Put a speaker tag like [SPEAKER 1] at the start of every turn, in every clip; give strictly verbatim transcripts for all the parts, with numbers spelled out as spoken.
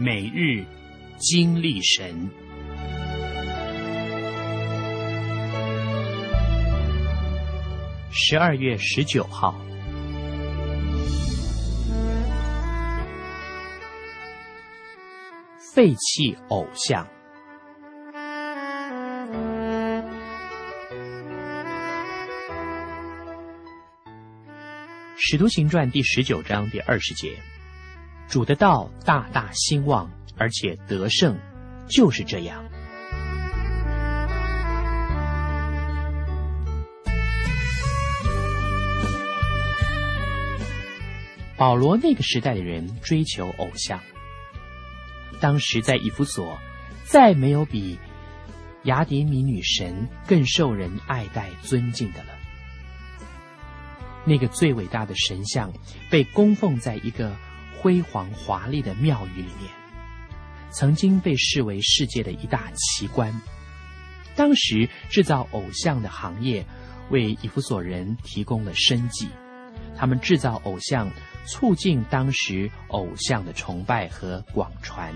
[SPEAKER 1] 每日经历神。十二月十九号，废弃偶像。使徒行传第十九章第二十节，主的道大大兴旺，而且得胜，就是这样。保罗那个时代的人追求偶像，当时在以弗所，再没有比雅典米女神更受人爱戴尊敬的了。那个最伟大的神像被供奉在一个辉煌华丽的庙宇里面，曾经被视为世界的一大奇观。当时制造偶像的行业为以弗所人提供了生计，他们制造偶像，促进当时偶像的崇拜和广传。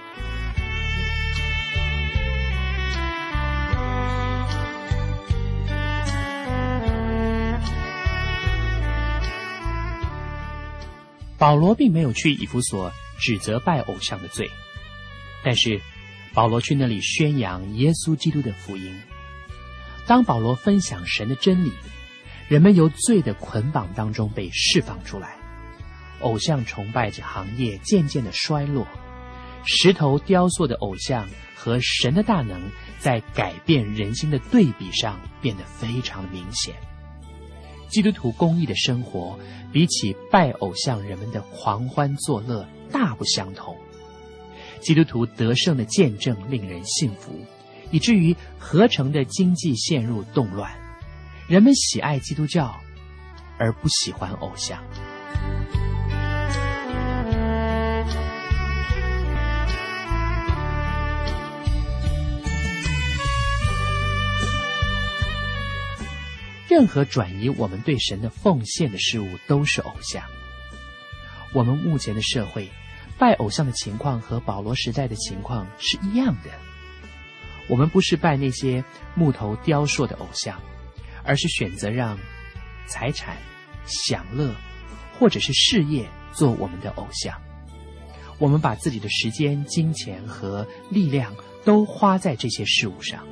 [SPEAKER 1] 保罗并没有去以弗所指责拜偶像的罪，但是保罗去那里宣扬耶稣基督的福音。当保罗分享神的真理，人们由罪的捆绑当中被释放出来，偶像崇拜这行业渐渐的衰落，石头雕塑的偶像和神的大能在改变人心的对比上变得非常的明显。基督徒公义的生活比起拜偶像人们的狂欢作乐大不相同。基督徒得胜的见证令人信服，以至于合成的经济陷入动乱。人们喜爱基督教，而不喜欢偶像。任何转移我们对神的奉献的事物都是偶像。我们目前的社会拜偶像的情况和保罗时代的情况是一样的。我们不是拜那些木头雕塑的偶像，而是选择让财产、享乐或者是事业做我们的偶像。我们把自己的时间、金钱和力量都花在这些事物上。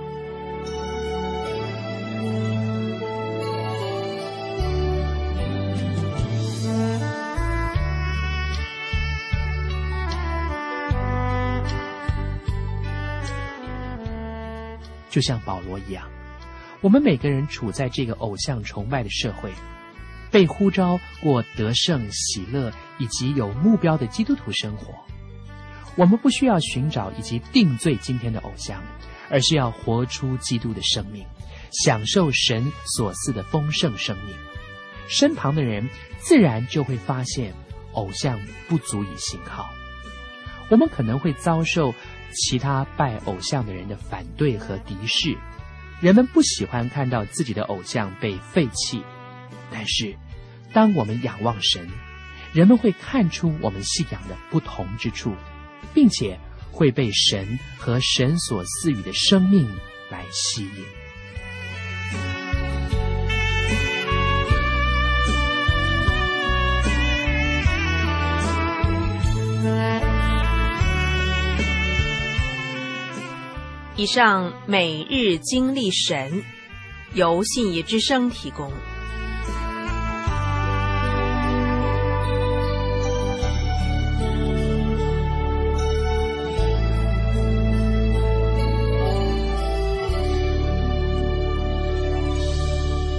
[SPEAKER 1] 就像保罗一样，我们每个人处在这个偶像崇拜的社会，被呼召过得胜、喜乐以及有目标的基督徒生活。我们不需要寻找以及定罪今天的偶像，而是要活出基督的生命，享受神所赐的丰盛生命。身旁的人自然就会发现偶像不足以信靠。我们可能会遭受其他拜偶像的人的反对和敌视，人们不喜欢看到自己的偶像被废弃。但是当我们仰望神，人们会看出我们信仰的不同之处，并且会被神和神所赐予的生命来吸引。
[SPEAKER 2] 以上每日经历神由信义之声提供。